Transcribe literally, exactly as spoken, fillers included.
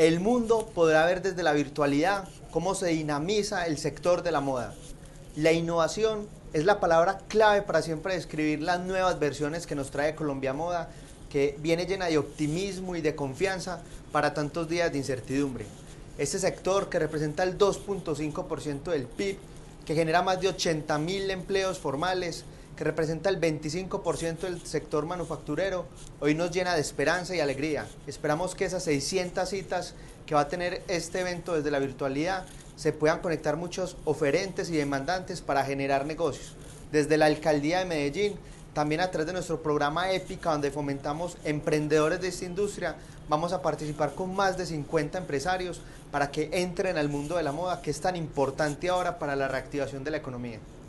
El mundo podrá ver desde la virtualidad cómo se dinamiza el sector de la moda. La innovación es la palabra clave para siempre describir las nuevas versiones que nos trae Colombia Moda, que viene llena de optimismo y de confianza para tantos días de incertidumbre. Este sector, que representa el dos punto cinco por ciento del P I B, que genera más de ochenta mil empleos formales, que representa el veinticinco por ciento del sector manufacturero, hoy nos llena de esperanza y alegría. Esperamos que esas seiscientas citas que va a tener este evento desde la virtualidad se puedan conectar muchos oferentes y demandantes para generar negocios. Desde la Alcaldía de Medellín, también a través de nuestro programa Épica, donde fomentamos emprendedores de esta industria, vamos a participar con más de cincuenta empresarios para que entren al mundo de la moda, que es tan importante ahora para la reactivación de la economía.